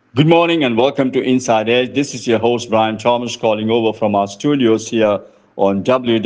Good morning and welcome to Inside Edge. This is your host Brian Thomas calling over from our studios here on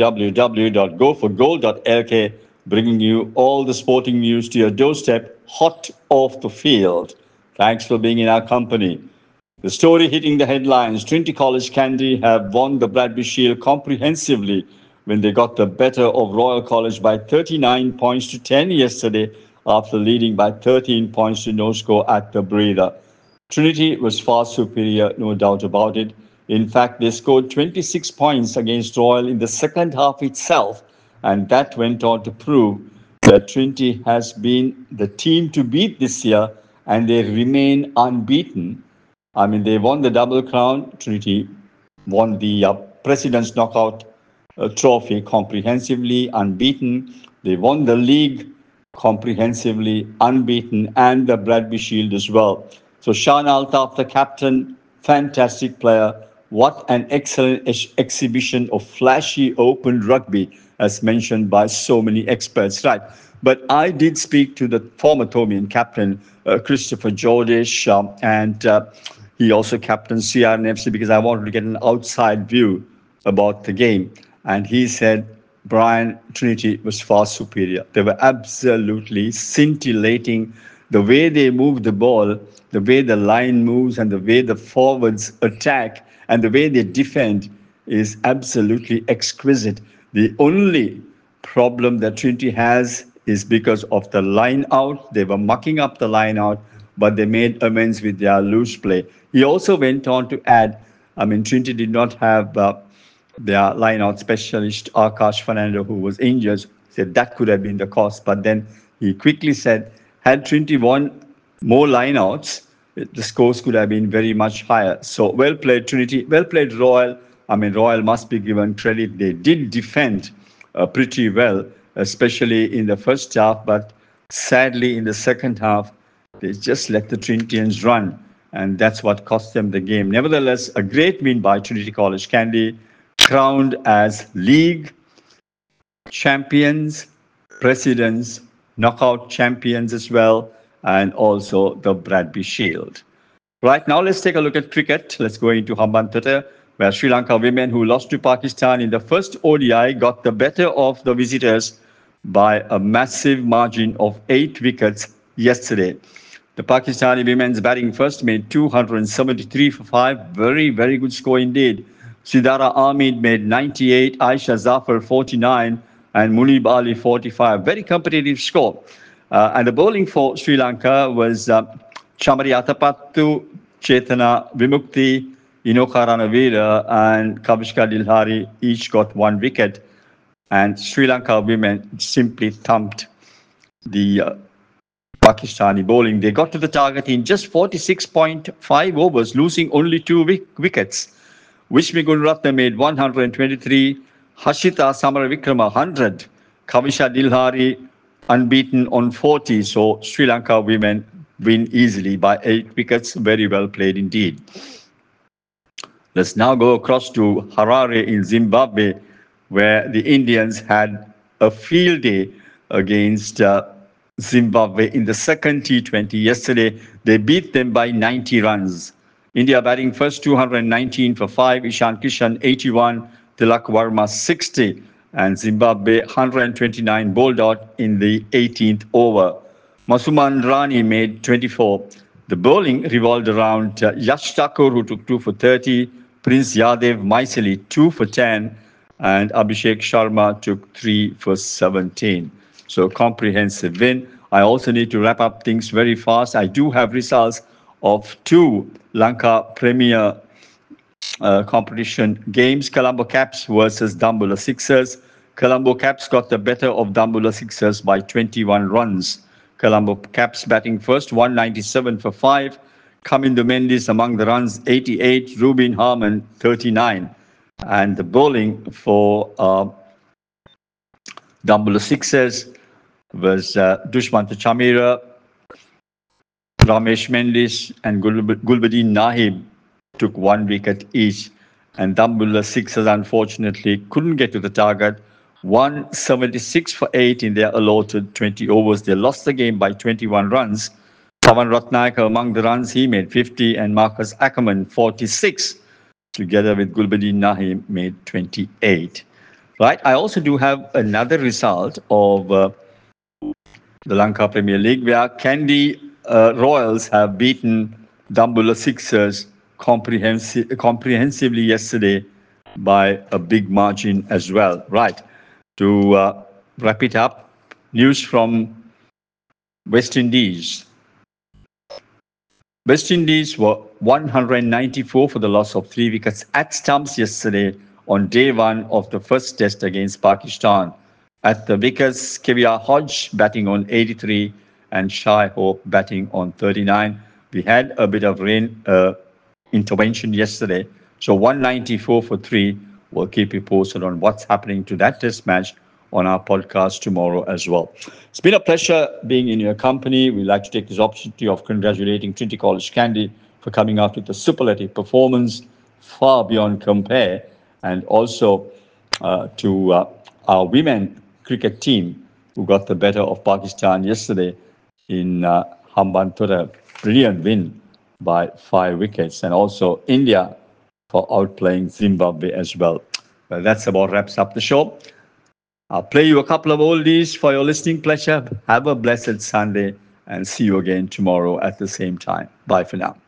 www.goforgold.lk, bringing you all the sporting news to your doorstep, hot off the field. Thanks for being in our company. The story hitting the headlines: Trinity College Kandy have won the Bradby Shield comprehensively when they got the better of Royal College by 39 points to 10 yesterday after leading by 13 points to no score at the breather. Trinity was far superior, no doubt about it. In fact, they scored 26 points against Royal in the second half itself, and that went on to prove that Trinity has been the team to beat this year, and they remain unbeaten. I mean, they won the double crown. Trinity won the President's Knockout Trophy comprehensively, unbeaten. They won the league comprehensively, unbeaten, and the Bradby Shield as well. So Shan Altaf, the captain, fantastic player. What an excellent exhibition of flashy open rugby, as mentioned by so many experts, right? But I did speak to the former Tomian captain, Christopher Jordish, and he also captained CRNFC because I wanted to get an outside view about the game. And he said Brian, Trinity was far superior. They were absolutely scintillating. The way they move the ball, the way the line moves, and the way the forwards attack, and the way they defend is absolutely exquisite. The only problem that Trinity has is because of the line out. They were mucking up the line out, but they made amends with their loose play. He also went on to add, I mean, Trinity did not have their line-out specialist, Akash Fernando, who was injured, said that could have been the cause. But then he quickly said, had Trinity won more line-outs, the scores could have been very much higher. So well played, Trinity. Well played, Royal. I mean, Royal must be given credit. They did defend pretty well, especially in the first half. But sadly, in the second half, they just let the Trinitians run. And that's what cost them the game. Nevertheless, a great win by Trinity College Kandy, crowned as league champions, presidents, knockout champions as well, and also the Bradby Shield. Right now, let's take a look at cricket. Let's go into Hambantota, where Sri Lanka women who lost to Pakistan in the first ODI got the better of the visitors by a massive margin of 8 wickets yesterday. The Pakistani women's batting first made 273 for 5. Very, very good score indeed. Sidara Ahmed made 98, Aisha Zafar 49, and Munib Ali 45. Very competitive score. And the bowling for Sri Lanka was Chamari Atapattu, Chetana Vimukti, Inoka Ranavira, and Kavishka Dilhari each got 1 wicket. And Sri Lanka women simply thumped the Pakistani bowling. They got to the target in just 46.5 overs, losing only 2 wickets. Vishmi Gunratna made 123, Hashita Samaravikrama 100, Kavisha Dilhari unbeaten on 40. So Sri Lanka women win easily by 8 wickets. Very well played indeed. Let's now go across to Harare in Zimbabwe, where the Indians had a field day against Zimbabwe in the second T20 yesterday. They beat them by 90 runs. India batting first, 219 for 5, Ishan Kishan 81, Tilak Varma 60, and Zimbabwe 129 bowled out in the 18th over. Masuman Rani made 24. The bowling revolved around Yash Thakur, who took 2 for 30, Prince Yadev Maiseli 2 for 10, and Abhishek Sharma took 3 for 17. So comprehensive win. I also need to wrap up things very fast. I do have results of 2 Lanka Premier competition games. Colombo Caps versus Dambulla Sixers. Colombo Caps got the better of Dambulla Sixers by 21 runs. Colombo Caps batting first, 197 for 5. Kamindo Mendes among the runs, 88. Rubin Harmon, 39. And the bowling for Dambulla Sixers was Dushmanta Chamira, Ramesh Mendes, and Gulbadin Nahib took 1 wicket each. And Dambulla Sixers unfortunately couldn't get to the target. 176 for 8 in their allotted 20 overs. They lost the game by 21 runs. Pawan Ratnayaka among the runs, he made 50, and Marcus Ackerman 46, together with Gulbuddin Nahi made 28. Right. I also do have another result of the Lanka Premier League, where Kandy Royals have beaten Dambulla Sixers comprehensively yesterday by a big margin as well. Right. To wrap it up, news from West Indies. West Indies were 194 for the loss of 3 wickets at stumps yesterday on day one of the first test against Pakistan. At the wickets, Kevia Hodge batting on 83 and Shai Hope batting on 39. We had a bit of rain intervention yesterday, so 194 for 3. We'll keep you posted on what's happening to that test match on our podcast tomorrow as well. It's been a pleasure being in your company. We'd like to take this opportunity of congratulating Trinity College Kandy for coming out with a superlative performance far beyond compare, and also to our women cricket team who got the better of Pakistan yesterday in Hambantota. Brilliant win by 5 wickets, and also India for outplaying Zimbabwe as well. Well, that's about wraps up the show. I'll play you a couple of oldies for your listening pleasure. Have a blessed Sunday and see you again tomorrow at the same time. Bye for now.